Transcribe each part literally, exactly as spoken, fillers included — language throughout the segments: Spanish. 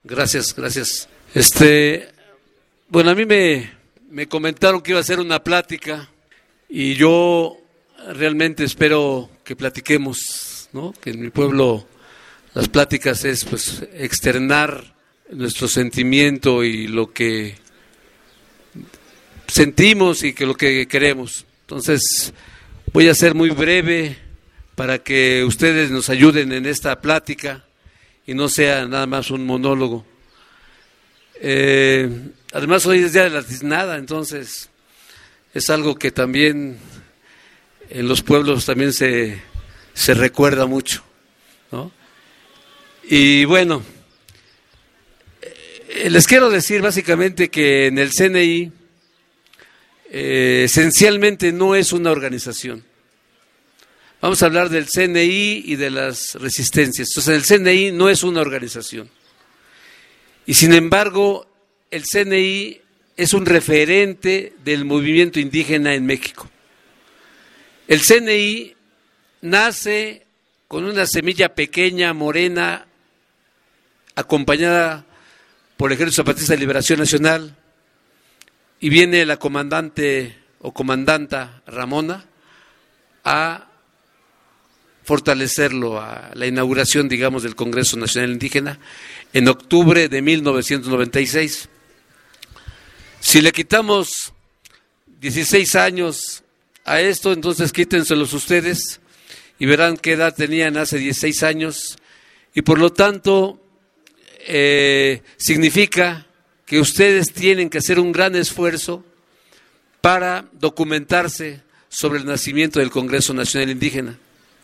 Gracias, gracias. Este, bueno, a mí me, me comentaron que iba a hacer una plática y yo realmente espero que platiquemos, ¿no? Que en mi pueblo las pláticas es pues externar nuestro sentimiento y lo que sentimos y que lo que queremos. Entonces, voy a ser muy breve para que ustedes nos ayuden en esta plática y no sea nada más un monólogo. Eh, además hoy es día de la tiznada, entonces es algo que también en los pueblos también se, se recuerda mucho, ¿no? Y bueno, eh, les quiero decir básicamente que en el C N I eh, esencialmente no es una organización. Vamos a hablar del C N I y de las resistencias. Entonces, el C N I no es una organización. Y sin embargo, el C N I es un referente del movimiento indígena en México. El C N I nace con una semilla pequeña, morena, acompañada por el Ejército Zapatista de Liberación Nacional, y viene la comandante o comandanta Ramona a fortalecerlo, a la inauguración, digamos, del Congreso Nacional Indígena en octubre de mil novecientos noventa y seis. Si le quitamos dieciséis años a esto, entonces quítenselos ustedes y verán qué edad tenían hace dieciséis años, y por lo tanto eh, significa que ustedes tienen que hacer un gran esfuerzo para documentarse sobre el nacimiento del Congreso Nacional Indígena.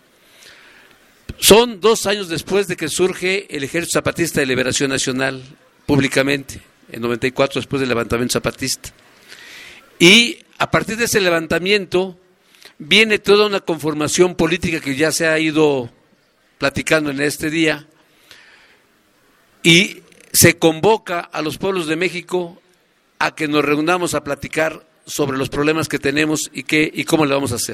Son dos años después de que surge el Ejército Zapatista de Liberación Nacional públicamente, en noventa y cuatro, después del levantamiento zapatista. Y a partir de ese levantamiento viene toda una conformación política que ya se ha ido platicando en este día, y se convoca a los pueblos de México a que nos reunamos a platicar sobre los problemas que tenemos y, qué, y cómo le vamos a hacer.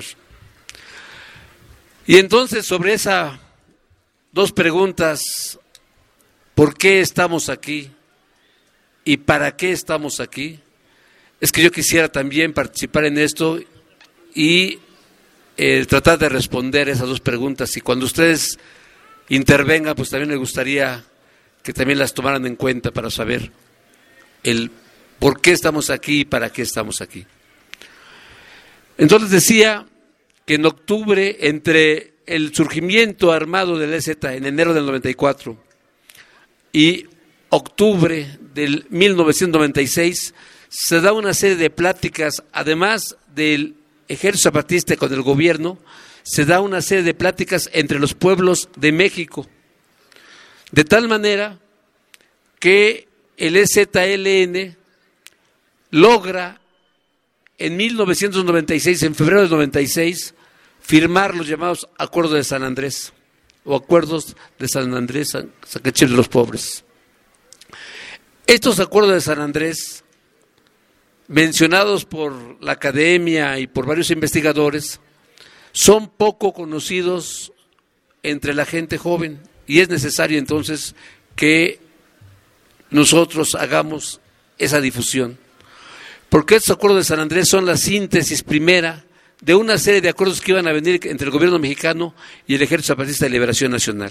Y entonces, sobre esas dos preguntas, ¿por qué estamos aquí y para qué estamos aquí?, es que yo quisiera también participar en esto y eh, tratar de responder esas dos preguntas. Y cuando ustedes intervengan, pues también me gustaría que también las tomaran en cuenta para saber el por qué estamos aquí y para qué estamos aquí. Entonces decía que en octubre, entre el surgimiento armado del E Z en enero del noventa y cuatro y octubre del mil novecientos noventa y seis, se da una serie de pláticas, además del Ejército Zapatista con el gobierno, se da una serie de pláticas entre los pueblos de México, de tal manera que el E Z L N logra en mil novecientos noventa y seis, en febrero del noventa y seis, firmar los llamados Acuerdos de San Andrés, o Acuerdos de San Andrés, Sacachil de los Pobres. Estos Acuerdos de San Andrés, mencionados por la academia y por varios investigadores, son poco conocidos entre la gente joven, y es necesario entonces que nosotros hagamos esa difusión, porque estos Acuerdos de San Andrés son la síntesis primera de una serie de acuerdos que iban a venir entre el gobierno mexicano y el Ejército Zapatista de Liberación Nacional.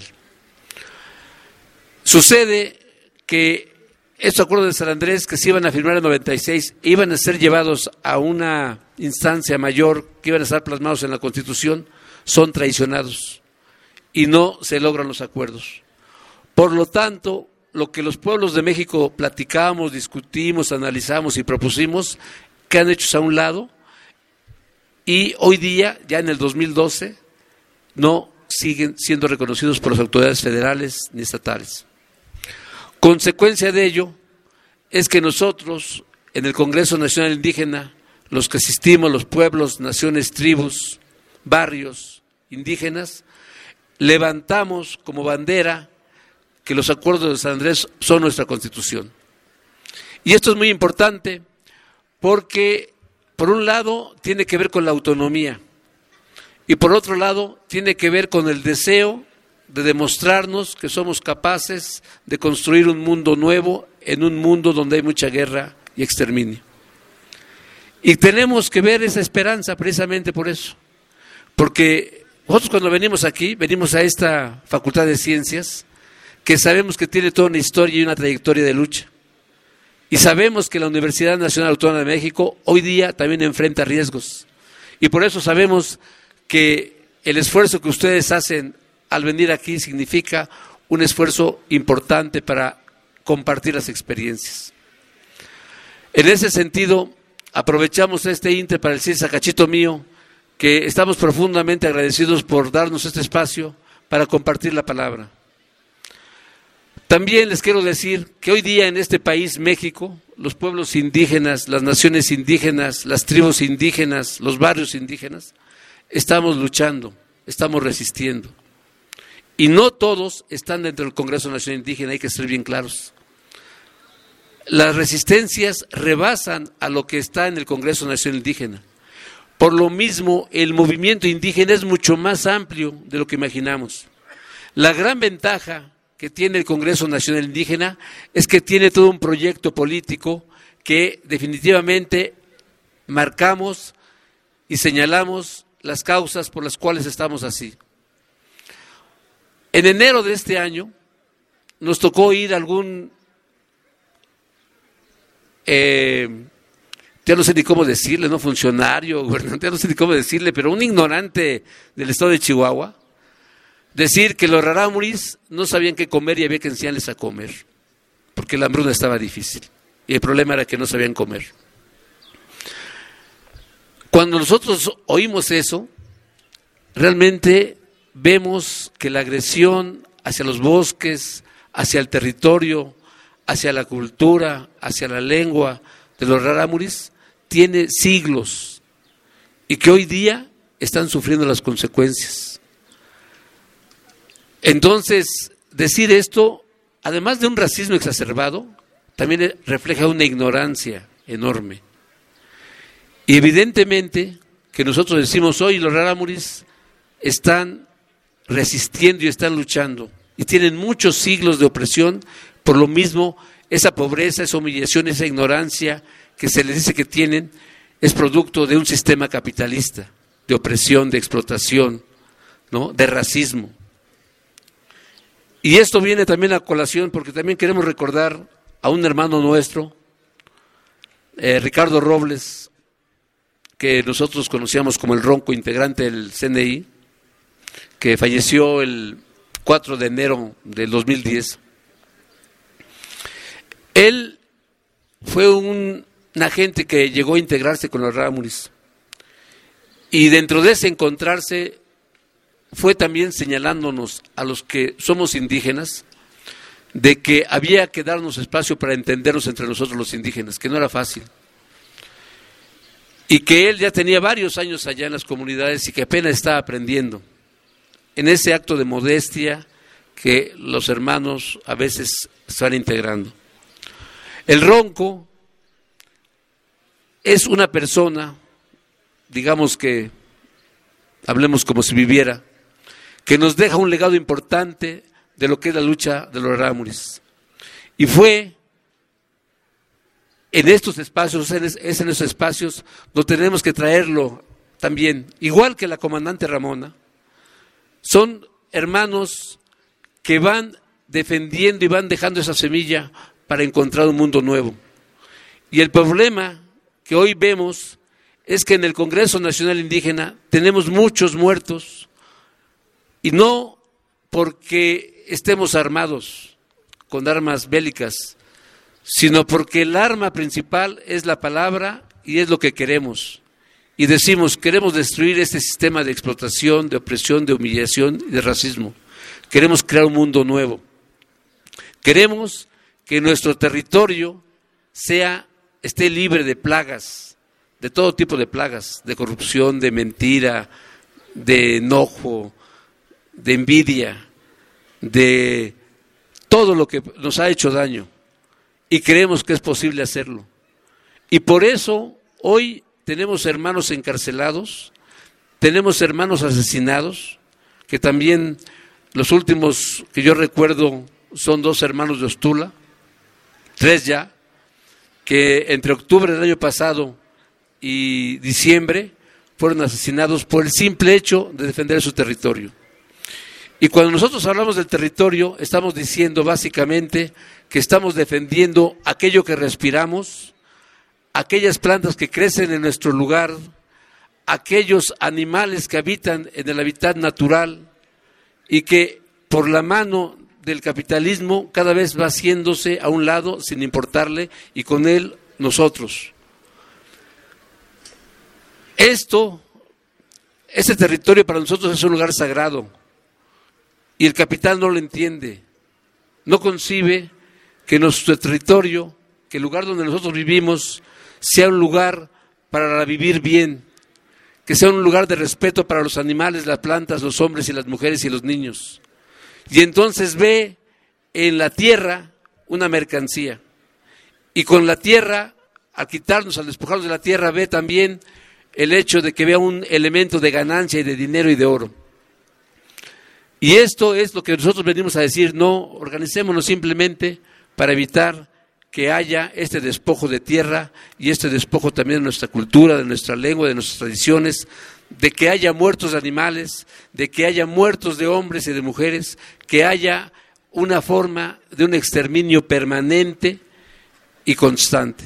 Sucede que estos Acuerdos de San Andrés, que se iban a firmar en noventa y seis, iban a ser llevados a una instancia mayor, que iban a estar plasmados en la Constitución, son traicionados y no se logran los acuerdos. Por lo tanto, lo que los pueblos de México platicamos, discutimos, analizamos y propusimos, quedan hechos a un lado, y hoy día, ya en el dos mil doce, no siguen siendo reconocidos por las autoridades federales ni estatales. Consecuencia de ello es que nosotros, en el Congreso Nacional Indígena, los que asistimos, los pueblos, naciones, tribus, barrios indígenas, levantamos como bandera que los Acuerdos de San Andrés son nuestra Constitución. Y esto es muy importante porque, por un lado, tiene que ver con la autonomía, y por otro lado, tiene que ver con el deseo de demostrarnos que somos capaces de construir un mundo nuevo en un mundo donde hay mucha guerra y exterminio. Y tenemos que ver esa esperanza precisamente por eso, porque nosotros cuando venimos aquí, venimos a esta Facultad de Ciencias, que sabemos que tiene toda una historia y una trayectoria de lucha, y sabemos que la Universidad Nacional Autónoma de México hoy día también enfrenta riesgos, y por eso sabemos que el esfuerzo que ustedes hacen al venir aquí significa un esfuerzo importante para compartir las experiencias. En ese sentido, aprovechamos este inter para decir, Sacachito mío, que estamos profundamente agradecidos por darnos este espacio para compartir la palabra. También les quiero decir que hoy día en este país, México, los pueblos indígenas, las naciones indígenas, las tribus indígenas, los barrios indígenas, estamos luchando, estamos resistiendo. Y no todos están dentro del Congreso Nacional Indígena, hay que ser bien claros. Las resistencias rebasan a lo que está en el Congreso Nacional Indígena. Por lo mismo, el movimiento indígena es mucho más amplio de lo que imaginamos. La gran ventaja que tiene el Congreso Nacional Indígena es que tiene todo un proyecto político que definitivamente marcamos y señalamos las causas por las cuales estamos así. En enero de este año nos tocó ir a algún, eh, ya no sé ni cómo decirle, no funcionario, gobernante, ya no sé ni cómo decirle, pero un ignorante del estado de Chihuahua, decir que los rarámuris no sabían qué comer y había que enseñarles a comer, porque la hambruna estaba difícil y el problema era que no sabían comer. Cuando nosotros oímos eso, realmente vemos que la agresión hacia los bosques, hacia el territorio, hacia la cultura, hacia la lengua de los rarámuris tiene siglos y que hoy día están sufriendo las consecuencias. Entonces, decir esto, además de un racismo exacerbado, también refleja una ignorancia enorme. Y evidentemente que nosotros decimos hoy los rarámuris están resistiendo y están luchando y tienen muchos siglos de opresión, por lo mismo esa pobreza, esa humillación, esa ignorancia que se les dice que tienen es producto de un sistema capitalista, de opresión, de explotación, ¿no?, de racismo. Y esto viene también a colación porque también queremos recordar a un hermano nuestro, eh, Ricardo Robles, que nosotros conocíamos como el Ronco, integrante del C N I, que falleció el cuatro de enero del dos mil diez. Él fue un, un agente que llegó a integrarse con los rarámuris y dentro de ese encontrarse fue también señalándonos a los que somos indígenas de que había que darnos espacio para entendernos entre nosotros los indígenas, que no era fácil. Y que él ya tenía varios años allá en las comunidades y que apenas estaba aprendiendo. En ese acto de modestia que los hermanos a veces se van integrando. El Ronco es una persona, digamos que, hablemos como si viviera, que nos deja un legado importante de lo que es la lucha de los rarámuris. Y fue en estos espacios, es en esos espacios donde tenemos que traerlo también, igual que la comandante Ramona. Son hermanos que van defendiendo y van dejando esa semilla para encontrar un mundo nuevo. Y el problema que hoy vemos es que en el Congreso Nacional Indígena tenemos muchos muertos, y no porque estemos armados con armas bélicas, sino porque el arma principal es la palabra y es lo que queremos. Y decimos, queremos destruir este sistema de explotación, de opresión, de humillación y de racismo. Queremos crear un mundo nuevo. Queremos que nuestro territorio sea, esté libre de plagas, de todo tipo de plagas, de corrupción, de mentira, de enojo, de envidia, de todo lo que nos ha hecho daño. Y creemos que es posible hacerlo. Y por eso hoy tenemos hermanos encarcelados, tenemos hermanos asesinados, que también Los últimos que yo recuerdo son dos hermanos de Ostula, tres ya, que entre octubre del año pasado y diciembre fueron asesinados por el simple hecho de defender su territorio. Y cuando nosotros hablamos del territorio, estamos diciendo básicamente que estamos defendiendo aquello que respiramos, aquellas plantas que crecen en nuestro lugar, aquellos animales que habitan en el hábitat natural y que por la mano del capitalismo cada vez va haciéndose a un lado sin importarle y con él nosotros. Esto, este territorio para nosotros es un lugar sagrado y el capital no lo entiende, no concibe que nuestro territorio, que el lugar donde nosotros vivimos sea un lugar para vivir bien, que sea un lugar de respeto para los animales, las plantas, los hombres y las mujeres y los niños. Y entonces ve en la tierra una mercancía. Y con la tierra, al quitarnos, al despojarnos de la tierra, ve también el hecho de que vea un elemento de ganancia y de dinero y de oro. Y esto es lo que nosotros venimos a decir: no, organicémonos simplemente para evitar que haya este despojo de tierra y este despojo también de nuestra cultura, de nuestra lengua, de nuestras tradiciones, de que haya muertos de animales, de que haya muertos de hombres y de mujeres, que haya una forma de un exterminio permanente y constante.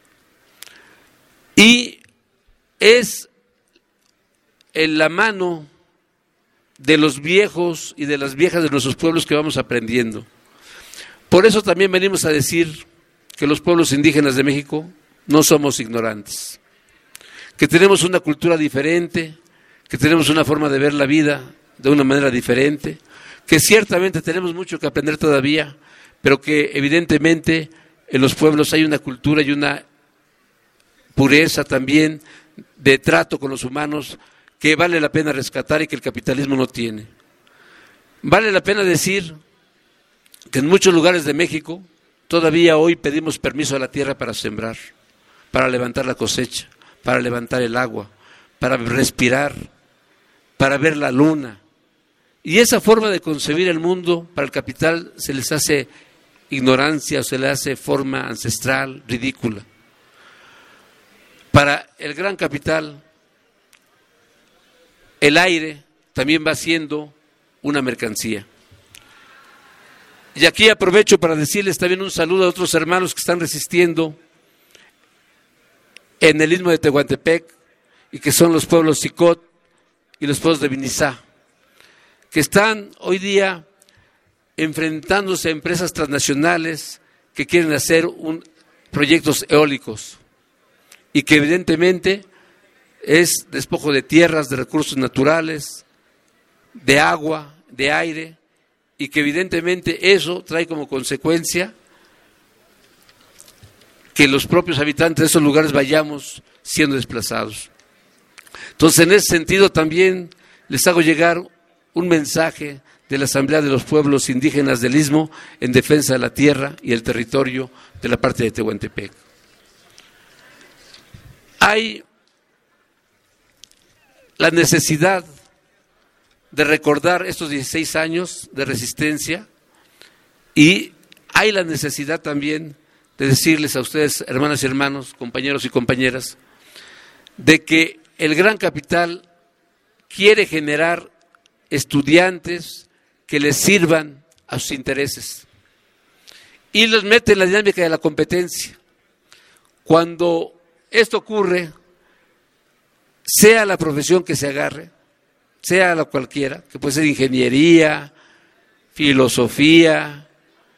Y es en la mano de los viejos y de las viejas de nuestros pueblos que vamos aprendiendo. Por eso también venimos a decir que los pueblos indígenas de México no somos ignorantes, que tenemos una cultura diferente, que tenemos una forma de ver la vida de una manera diferente, que ciertamente tenemos mucho que aprender todavía, pero que evidentemente en los pueblos hay una cultura y una pureza también de trato con los humanos que vale la pena rescatar y que el capitalismo no tiene. Vale la pena decir que en muchos lugares de México todavía hoy pedimos permiso a la tierra para sembrar, para levantar la cosecha, para levantar el agua, para respirar, para ver la luna. Y esa forma de concebir el mundo para el capital se les hace ignorancia o se le hace forma ancestral, ridícula. Para el gran capital, el aire también va siendo una mercancía. Y aquí aprovecho para decirles también un saludo a otros hermanos que están resistiendo en el istmo de Tehuantepec y que son los pueblos Xicot y los pueblos de Vinizá, que están hoy día enfrentándose a empresas transnacionales que quieren hacer un, proyectos eólicos y que evidentemente es despojo de tierras, de recursos naturales, de agua, de aire, y que evidentemente eso trae como consecuencia que los propios habitantes de esos lugares vayamos siendo desplazados. Entonces, en ese sentido también les hago llegar un mensaje de la Asamblea de los Pueblos Indígenas del Istmo en defensa de la tierra y el territorio de la parte de Tehuantepec. Hay la necesidad de recordar estos dieciséis años de resistencia y hay la necesidad también de decirles a ustedes, hermanas y hermanos, compañeros y compañeras, de que el gran capital quiere generar estudiantes que les sirvan a sus intereses y los mete en la dinámica de la competencia. Cuando esto ocurre, sea la profesión que se agarre, sea la cualquiera, que puede ser ingeniería, filosofía,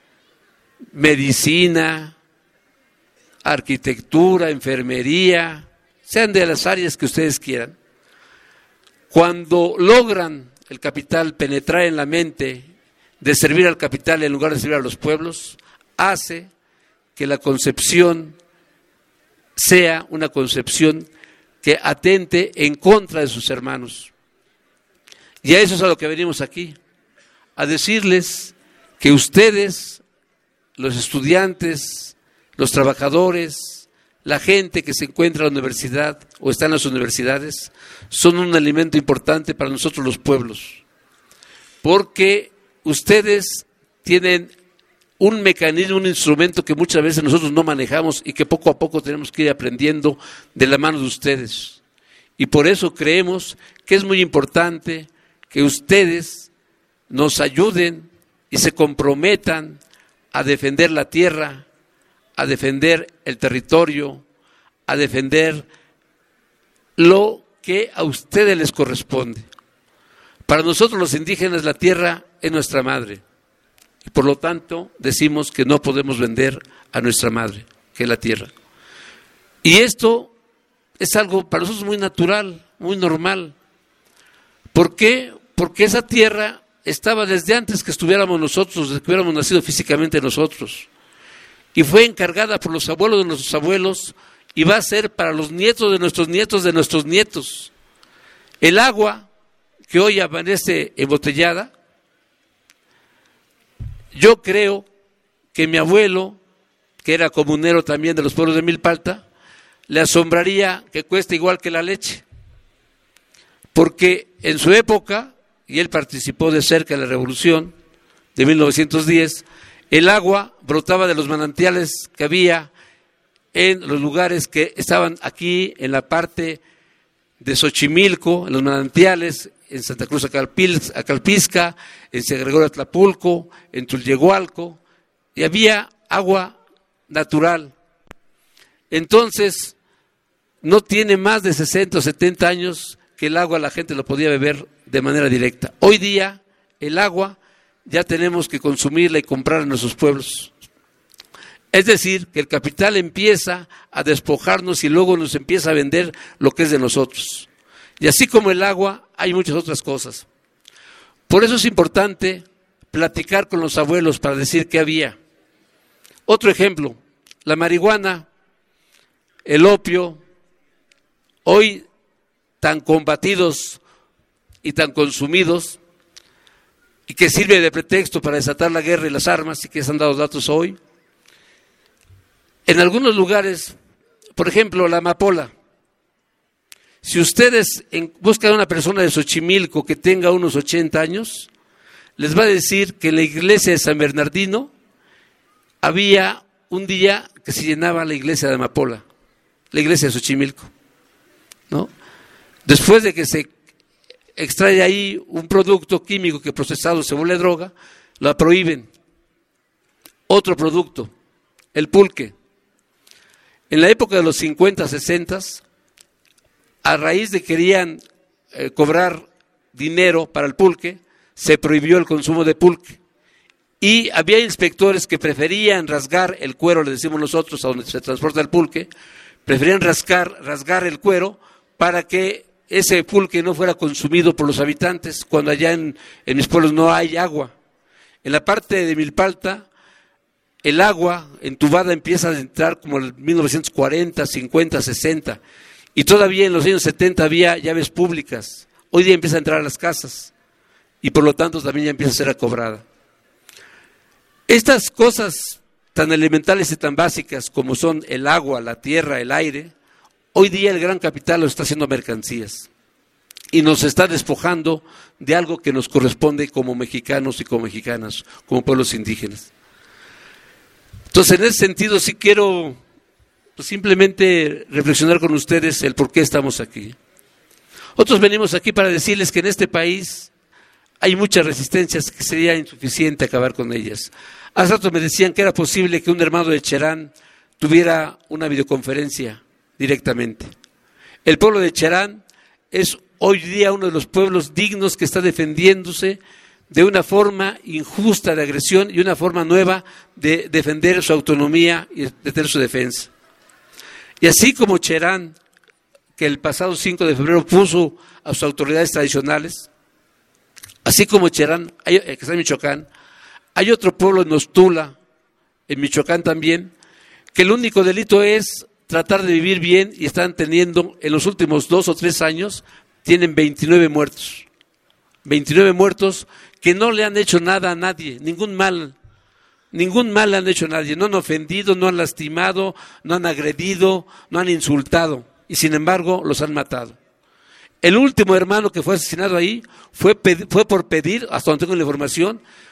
medicina, arquitectura, enfermería, sean de las áreas que ustedes quieran. Cuando logran el capital penetrar en la mente de servir al capital en lugar de servir a los pueblos, hace que la concepción sea una concepción que atente en contra de sus hermanos. Y a eso es a lo que venimos aquí, a decirles que ustedes, los estudiantes, los trabajadores, la gente que se encuentra en la universidad o está en las universidades, son un elemento importante para nosotros los pueblos, porque ustedes tienen un mecanismo, un instrumento que muchas veces nosotros no manejamos y que poco a poco tenemos que ir aprendiendo de la mano de ustedes. Y por eso creemos que es muy importante que ustedes nos ayuden y se comprometan a defender la tierra, a defender el territorio, a defender lo que a ustedes les corresponde. Para nosotros los indígenas la tierra es nuestra madre y por lo tanto decimos que no podemos vender a nuestra madre, que es la tierra. Y esto es algo para nosotros muy natural, muy normal. ¿Por qué? Porque esa tierra estaba desde antes que estuviéramos nosotros, desde que hubiéramos nacido físicamente nosotros. Y fue encargada por los abuelos de nuestros abuelos y va a ser para los nietos de nuestros nietos de nuestros nietos. El agua que hoy amanece embotellada, yo creo que mi abuelo, que era comunero también de los pueblos de Milpalta, le asombraría que cueste igual que la leche. Porque en su época, y él participó de cerca en la revolución de mil novecientos diez, el agua brotaba de los manantiales que había en los lugares que estaban aquí en la parte de Xochimilco, en los manantiales, en Santa Cruz Acalpisca, en San Gregorio Atlapulco, en Tulyehualco, y había agua natural. Entonces, no tiene más de sesenta o setenta años que el agua la gente lo podía beber de manera directa. Hoy día, el agua ya tenemos que consumirla y comprarla en nuestros pueblos. Es decir, que el capital empieza a despojarnos y luego nos empieza a vender lo que es de nosotros. Y así como el agua, hay muchas otras cosas. Por eso es importante platicar con los abuelos para decir qué había. Otro ejemplo, la marihuana, el opio, hoy tan combatidos y tan consumidos, y que sirve de pretexto para desatar la guerra y las armas, y que se han dado datos hoy. En algunos lugares, por ejemplo, la amapola. Si ustedes buscan a una persona de Xochimilco que tenga unos ochenta años, les va a decir que en la iglesia de San Bernardino había un día que se llenaba la iglesia de amapola, la iglesia de Xochimilco, ¿no? Después de que se extrae ahí un producto químico que procesado se vuelve droga, la prohíben. Otro producto, el pulque. En la época de los cincuenta, sesenta, a raíz de que querían eh, cobrar dinero para el pulque, se prohibió el consumo de pulque. Y había inspectores que preferían rasgar el cuero, le decimos nosotros, a donde se transporta el pulque, preferían rasgar, rasgar el cuero para que ese pulque no fuera consumido por los habitantes, cuando allá en, en mis pueblos no hay agua. En la parte de Milpalta, el agua entubada empieza a entrar como en mil novecientos cuarenta, cincuenta, sesenta, y todavía en los años setenta había llaves públicas. Hoy día empieza a entrar a las casas, y por lo tanto también ya empieza a ser acobrada. Estas cosas tan elementales y tan básicas como son el agua, la tierra, el aire, hoy día el gran capital lo está haciendo mercancías y nos está despojando de algo que nos corresponde como mexicanos y como mexicanas, como pueblos indígenas. Entonces, en ese sentido, sí quiero pues, simplemente reflexionar con ustedes el por qué estamos aquí. Otros venimos aquí para decirles que en este país hay muchas resistencias que sería insuficiente acabar con ellas. Hace rato me decían que era posible que un hermano de Cherán tuviera una videoconferencia directamente. El pueblo de Cherán es hoy día uno de los pueblos dignos que está defendiéndose de una forma injusta de agresión y una forma nueva de defender su autonomía y de tener su defensa. Y así como Cherán, que el pasado cinco de febrero puso a sus autoridades tradicionales, así como Cherán, hay, que está en Michoacán, hay otro pueblo en Nostula, en Michoacán también, que el único delito es tratar de vivir bien y están teniendo, en los últimos dos o tres años, tienen veintinueve muertos. veintinueve muertos que no le han hecho nada a nadie, ningún mal, ningún mal le han hecho a nadie, no han ofendido, no han lastimado, no han agredido, no han insultado, y sin embargo los han matado. El último hermano que fue asesinado ahí fue, fue por pedir, hasta donde tengo la información,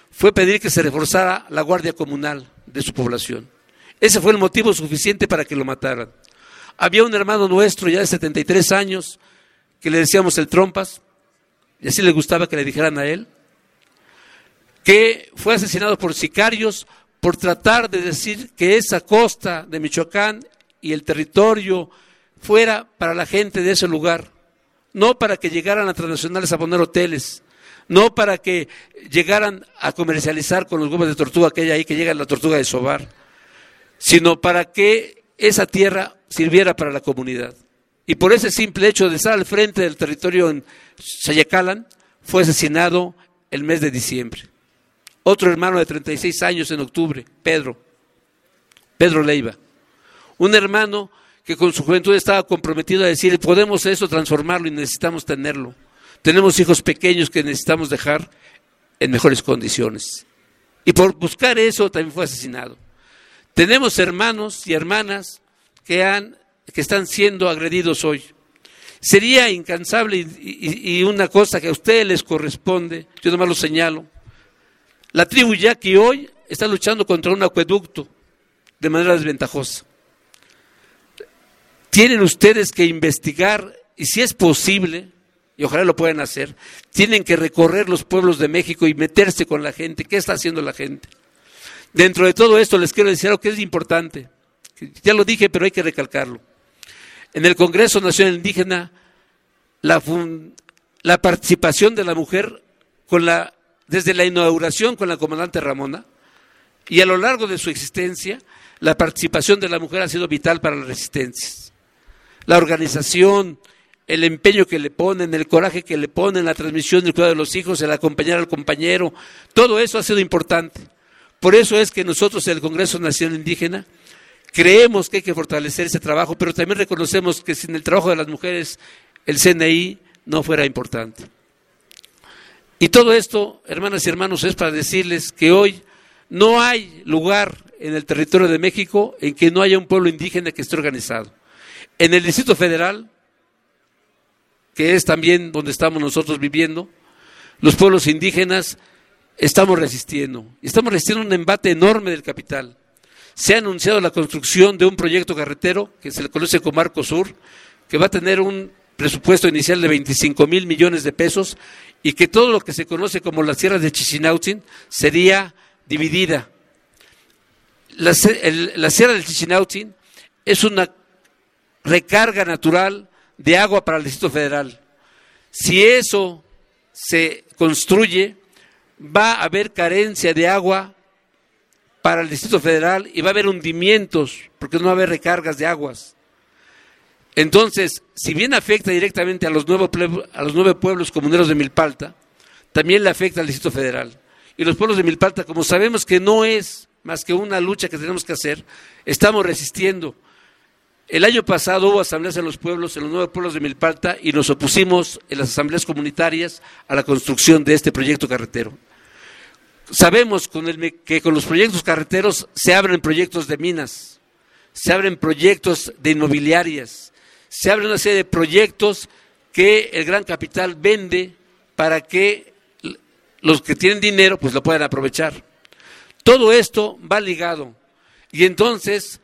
fue pedir que se reforzara la guardia comunal de su población. Ese fue el motivo suficiente para que lo mataran. Había un hermano nuestro ya de setenta y tres años que le decíamos el Trompas, y así le gustaba que le dijeran a él, que fue asesinado por sicarios por tratar de decir que esa costa de Michoacán y el territorio fuera para la gente de ese lugar, no para que llegaran a transnacionales a poner hoteles, no para que llegaran a comercializar con los huevos de tortuga que hay ahí, que llega la tortuga de Sobar, sino para que esa tierra sirviera para la comunidad. Y por ese simple hecho de estar al frente del territorio en Xayacalan, fue asesinado el mes de diciembre. Otro hermano de treinta y seis años en octubre, Pedro, Pedro Leiva, un hermano que con su juventud estaba comprometido a decir, podemos eso transformarlo y necesitamos tenerlo. Tenemos hijos pequeños que necesitamos dejar en mejores condiciones. Y por buscar eso también fue asesinado. Tenemos hermanos y hermanas que, han, que están siendo agredidos hoy. Sería incansable y, y, y una cosa que a ustedes les corresponde, yo nomás lo señalo. La tribu yaqui hoy está luchando contra un acueducto de manera desventajosa. Tienen ustedes que investigar y si es posible, y ojalá lo puedan hacer, tienen que recorrer los pueblos de México y meterse con la gente. ¿Qué está haciendo la gente? Dentro de todo esto les quiero decir algo que es importante. Ya lo dije, pero hay que recalcarlo. En el Congreso Nacional Indígena, la, fun, la participación de la mujer con la, desde la inauguración con la comandante Ramona y a lo largo de su existencia, la participación de la mujer ha sido vital para las resistencias. La organización, el empeño que le ponen, el coraje que le ponen, la transmisión del cuidado de los hijos, el acompañar al compañero, todo eso ha sido importante. Por eso es que nosotros en el Congreso Nacional Indígena creemos que hay que fortalecer ese trabajo, pero también reconocemos que sin el trabajo de las mujeres el C N I no fuera importante. Y todo esto, hermanas y hermanos, es para decirles que hoy no hay lugar en el territorio de México en que no haya un pueblo indígena que esté organizado. En el Distrito Federal, que es también donde estamos nosotros viviendo, los pueblos indígenas estamos resistiendo. Estamos resistiendo un embate enorme del capital. Se ha anunciado la construcción de un proyecto carretero que se le conoce como Arco Sur, que va a tener un presupuesto inicial de veinticinco mil millones de pesos y que todo lo que se conoce como la Sierra de Chichinautzin sería dividida. La, el, la Sierra del Chichinautzin es una recarga natural de agua para el Distrito Federal. Si eso se construye, va a haber carencia de agua para el Distrito Federal y va a haber hundimientos porque no va a haber recargas de aguas. Entonces, si bien afecta directamente a los nueve, a los nueve pueblos comuneros de Milpalta, también le afecta al Distrito Federal. Y los pueblos de Milpalta, como sabemos que no es más que una lucha que tenemos que hacer, estamos resistiendo. El año pasado hubo asambleas en los pueblos, en los nueve pueblos de Milpalta, y nos opusimos en las asambleas comunitarias a la construcción de este proyecto carretero. Sabemos con el, que con los proyectos carreteros se abren proyectos de minas, se abren proyectos de inmobiliarias, se abren una serie de proyectos que el gran capital vende para que los que tienen dinero pues lo puedan aprovechar. Todo esto va ligado. Y entonces,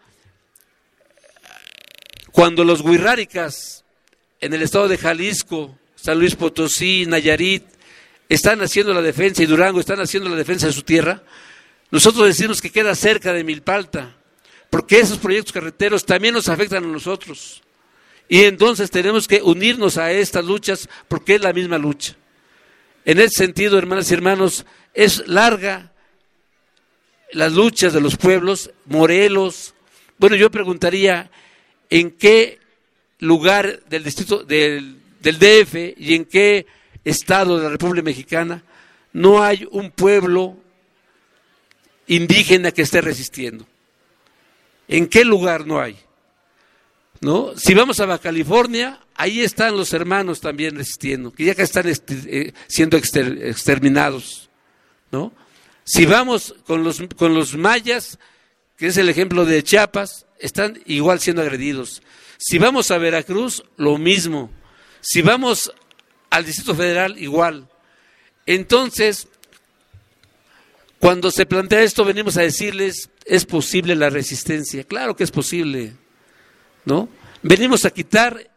cuando los huirráricas en el estado de Jalisco, San Luis Potosí, Nayarit, están haciendo la defensa, y Durango están haciendo la defensa de su tierra, nosotros decimos que queda cerca de Milpalta, porque esos proyectos carreteros también nos afectan a nosotros. Y entonces tenemos que unirnos a estas luchas porque es la misma lucha. En ese sentido, hermanas y hermanos, es larga las luchas de los pueblos, Morelos. Bueno, yo preguntaría, ¿en qué lugar del distrito del, del D F y en qué estado de la República Mexicana no hay un pueblo indígena que esté resistiendo? ¿En qué lugar no hay? ¿No? Si vamos a Baja California, ahí están los hermanos también resistiendo, que ya que están este, eh, siendo exter, exterminados, ¿no? Si vamos con los, con los mayas, que es el ejemplo de Chiapas, están igual siendo agredidos. Si vamos a Veracruz, lo mismo. Si vamos al Distrito Federal, igual. Entonces, Cuando se plantea esto, venimos a decirles, ¿es posible la resistencia? Claro que es posible, ¿no? Venimos a quitar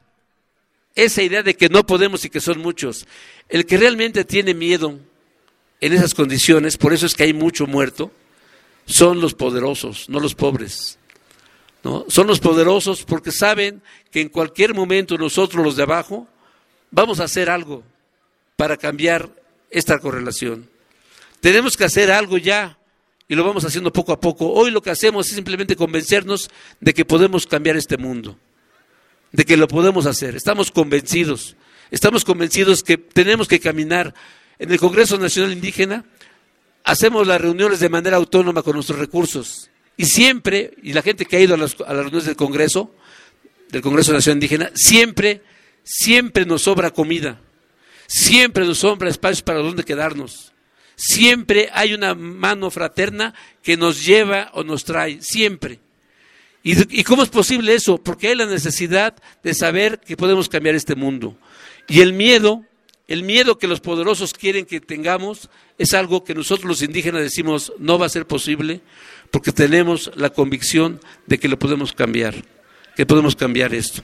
esa idea de que no podemos y que son muchos. El que realmente tiene miedo en esas condiciones, por eso es que hay mucho muerto, son los poderosos, no los pobres, ¿no? Son los poderosos porque saben que en cualquier momento nosotros, los de abajo, vamos a hacer algo para cambiar esta correlación. Tenemos que hacer algo ya y lo vamos haciendo poco a poco. Hoy lo que hacemos es simplemente convencernos de que podemos cambiar este mundo, de que lo podemos hacer. Estamos convencidos, estamos convencidos que tenemos que caminar. En el Congreso Nacional Indígena hacemos las reuniones de manera autónoma con nuestros recursos y siempre, y la gente que ha ido a las, a las reuniones del Congreso, del Congreso Nacional Indígena, siempre, siempre nos sobra comida, siempre nos sobra espacios para donde quedarnos, siempre hay una mano fraterna que nos lleva o nos trae, siempre. ¿Y, y cómo es posible eso? Porque hay la necesidad de saber que podemos cambiar este mundo. Y el miedo, el miedo que los poderosos quieren que tengamos, es algo que nosotros los indígenas decimos no va a ser posible, porque tenemos la convicción de que lo podemos cambiar, que podemos cambiar esto.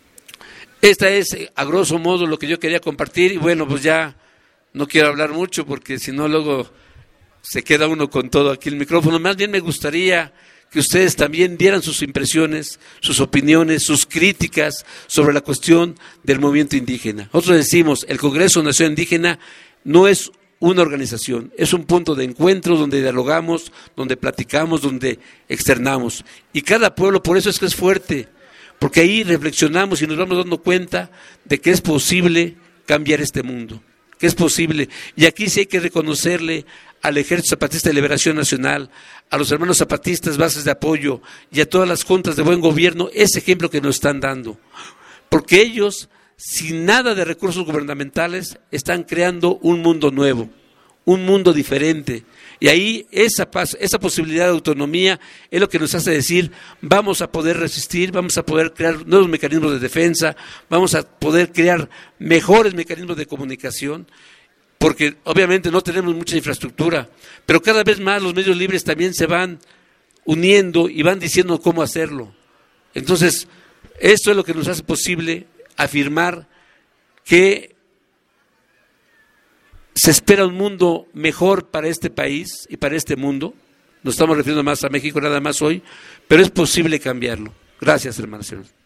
Esta es, a grosso modo, lo que yo quería compartir, y bueno, pues ya no quiero hablar mucho, porque si no luego se queda uno con todo aquí el micrófono. Más bien me gustaría que ustedes también dieran sus impresiones, sus opiniones, sus críticas sobre la cuestión del movimiento indígena. Nosotros decimos, el Congreso Nacional Indígena no es una organización, es un punto de encuentro donde dialogamos, donde platicamos, donde externamos. Y cada pueblo, por eso es que es fuerte, porque ahí reflexionamos y nos vamos dando cuenta de que es posible cambiar este mundo, que es posible. Y aquí sí hay que reconocerle al Ejército Zapatista de Liberación Nacional, a los hermanos zapatistas, bases de apoyo y a todas las juntas de buen gobierno, ese ejemplo que nos están dando. Porque ellos, sin nada de recursos gubernamentales, están creando un mundo nuevo, un mundo diferente. Y ahí esa, paz, esa posibilidad de autonomía es lo que nos hace decir, vamos a poder resistir, vamos a poder crear nuevos mecanismos de defensa, vamos a poder crear mejores mecanismos de comunicación, porque obviamente no tenemos mucha infraestructura, pero cada vez más los medios libres también se van uniendo y van diciendo cómo hacerlo. Entonces, esto es lo que nos hace posible afirmar que se espera un mundo mejor para este país y para este mundo. Nos estamos refiriendo más a México nada más hoy, pero es posible cambiarlo. Gracias, hermanos.